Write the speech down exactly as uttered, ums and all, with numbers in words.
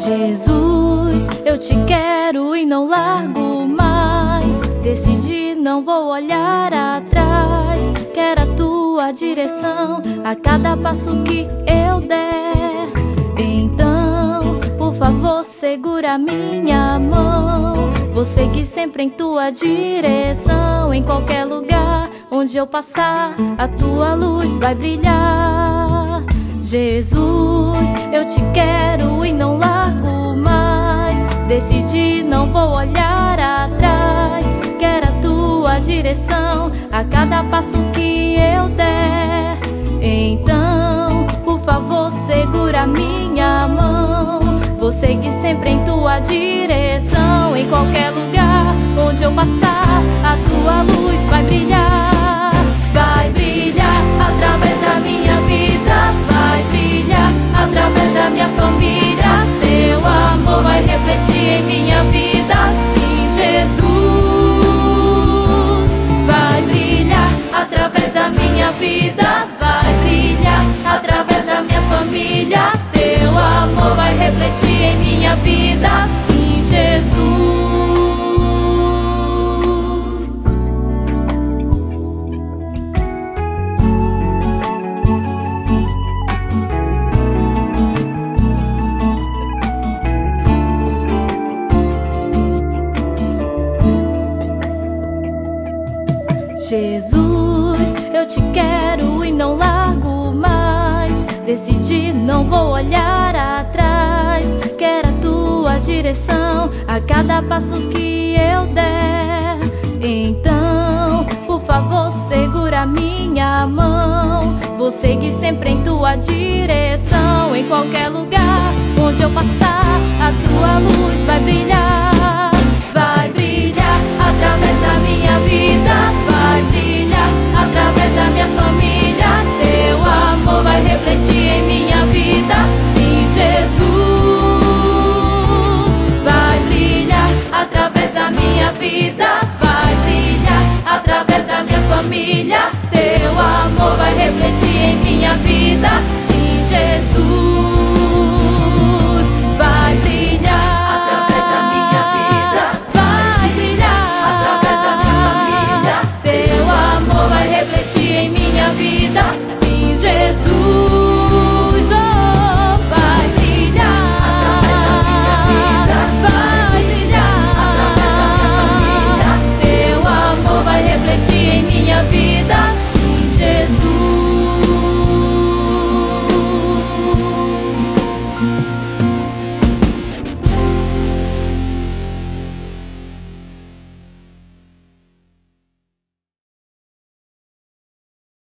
Jesus, eu te quero e não largo mais. Decidi, não vou olhar atrás. Quero a tua direção a cada passo que eu der. Então, por favor, segura minha mão. Vou seguir sempre em tua direção. Em qualquer lugar onde eu passar, a tua luz vai brilhar. Jesus, eu te quero e não largo mais. Decidi, não vou olhar atrás. Quero a tua direção a cada passo que eu der. Então, por favor, segura minha mão. Vou seguir sempre em tua direção. Em qualquer lugar onde eu passar, a tua luz vai brilhar. Vai brilhar através da minha vida. Vai brilhar através da minha família. Teu amor vai refletir em minha vida. Sim, Jesus. Vai brilhar através da minha vida. Vai brilhar através da minha família. Teu amor vai refletir em minha vida. Sim, Jesus. Jesus, eu te quero e não largo mais. Decidi, não vou olhar atrás. Quero a tua direção a cada passo que eu der. Então, por favor, segura minha mão. Vou seguir sempre em tua direção. Em qualquer lugar onde eu passar, a tua luz vai brilhar. Vai brilhar através da minha vida. Vai brilhar através da minha família. Teu amor vai refletir em minha vida. Sim, Jesus. Vai brilhar através da minha vida. Vai brilhar através da minha família. Teu amor vai refletir em minha vida.